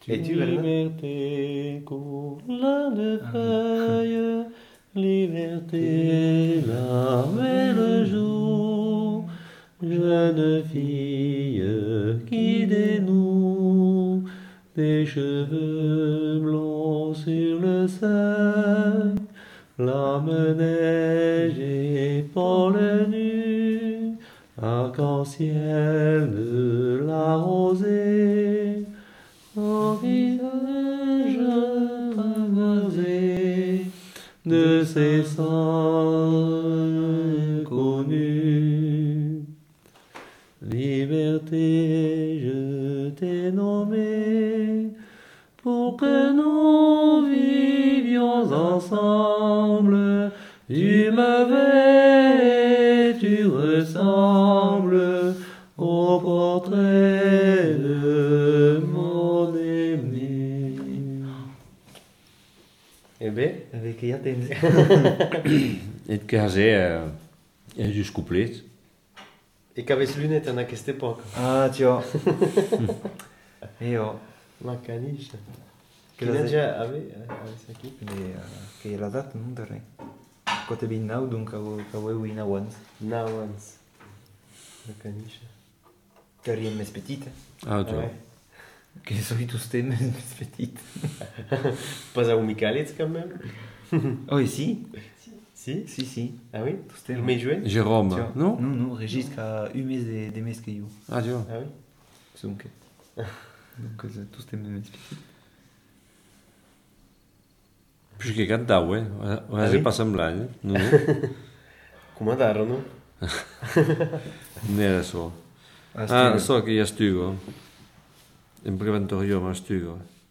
Et tu, Valena? Liberté coule de feuilles, liberté, la belle jour, jeune fille qui dénoue des cheveux blonds sur le sein, l'âme neige et pôle nu, arc-en-ciel de la rosée, au visage pavoisé de ses sangs connus. Liberté, je t'ai nommé pour que nous vivions ensemble. Tu me fais et tu ressembles au portrait de mon aimé. E bé, Que ja tens. Et casé just couplet. e qu'aves lunet en aquesta època? Ah, tio. Io, La caniche. Que Quin any les- ja aves aquí? que la data non de res. Cote 29, donc cau win abans. 9 anys. La caniche. Que riem més petita. Ah, tu. Ouais. Que soi tous temes més petit. Pas au Michalets quand même? Oh, et si? Si? Si. Ah oui? Tous Il temes. m'est joué? Jérôme, Tio. non? Non, Régis qu'a un mes de mes que jo. Ah, tu. Ah oui? Donc, tous temes més petit. Plus que cantau, eh? Ah, J'ai oui? pas semblant, no? Comandarono, no? Non era so. Ah, so che io stugo. In preventorio ma stugo.